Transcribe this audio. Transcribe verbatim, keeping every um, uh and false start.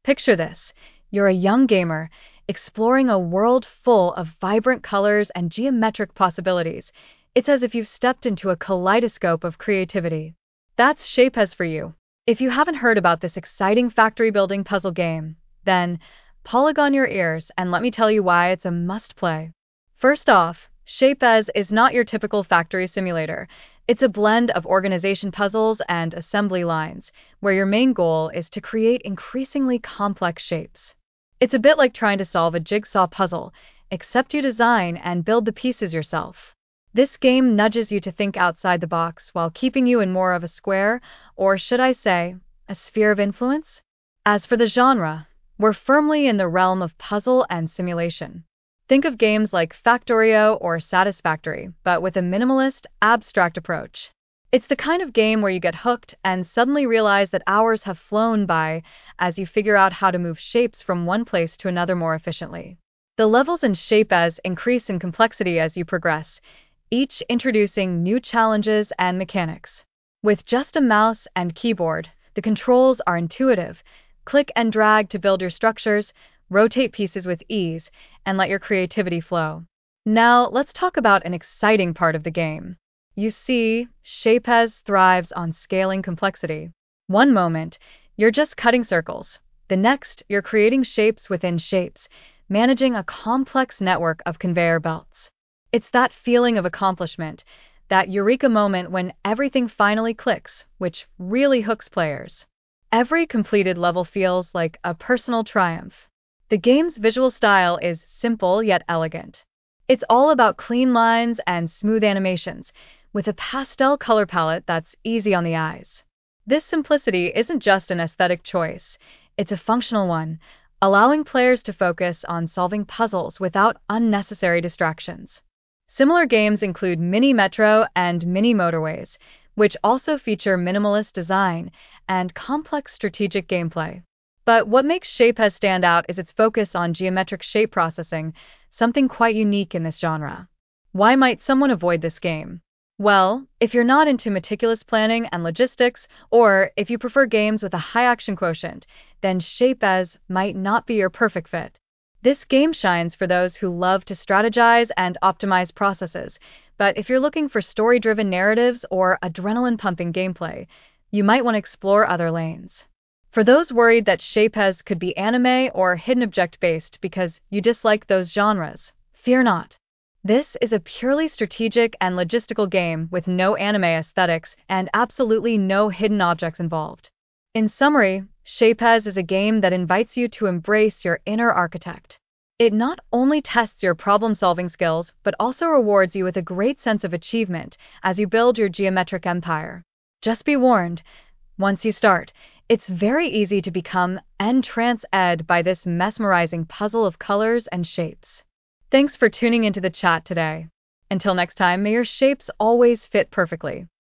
Picture this. You're a young gamer, exploring a world full of vibrant colors and geometric possibilities. It's as if you've stepped into a kaleidoscope of creativity. That's Shapez for you. If you haven't heard about this exciting factory-building puzzle game, then polygon your ears and let me tell you why it's a must-play. First off, Shapez is not your typical factory simulator. It's a blend of organization puzzles and assembly lines, where your main goal is to create increasingly complex shapes. It's a bit like trying to solve a jigsaw puzzle, except you design and build the pieces yourself. This game nudges you to think outside the box while keeping you in more of a square, or should I say, a sphere of influence? As for the genre, we're firmly in the realm of puzzle and simulation. Think of games like Factorio or Satisfactory, but with a minimalist, abstract approach. It's the kind of game where you get hooked and suddenly realize that hours have flown by as you figure out how to move shapes from one place to another more efficiently. The levels in Shapez increase in complexity as you progress, each introducing new challenges and mechanics. With just a mouse and keyboard, the controls are intuitive. Click and drag to build your structures, rotate pieces with ease, and let your creativity flow. Now, let's talk about an exciting part of the game. You see, Shapez thrives on scaling complexity. One moment, you're just cutting circles. The next, you're creating shapes within shapes, managing a complex network of conveyor belts. It's that feeling of accomplishment, that eureka moment when everything finally clicks, which really hooks players. Every completed level feels like a personal triumph. The game's visual style is simple yet elegant. It's all about clean lines and smooth animations, with a pastel color palette that's easy on the eyes. This simplicity isn't just an aesthetic choice, it's a functional one, allowing players to focus on solving puzzles without unnecessary distractions. Similar games include Mini Metro and Mini Motorways, which also feature minimalist design and complex strategic gameplay. But what makes Shapez stand out is its focus on geometric shape processing, something quite unique in this genre. Why might someone avoid this game? Well, if you're not into meticulous planning and logistics, or if you prefer games with a high action quotient, then Shapez might not be your perfect fit. This game shines for those who love to strategize and optimize processes, but if you're looking for story-driven narratives or adrenaline-pumping gameplay, you might want to explore other lanes. For those worried that Shapez could be anime or hidden object-based because you dislike those genres, fear not. This is a purely strategic and logistical game with no anime aesthetics and absolutely no hidden objects involved. In summary, Shapez is a game that invites you to embrace your inner architect. It not only tests your problem-solving skills, but also rewards you with a great sense of achievement as you build your geometric empire. Just be warned, once you start, it's very easy to become entranced by this mesmerizing puzzle of colors and shapes. Thanks for tuning into the chat today. Until next time, may your shapes always fit perfectly.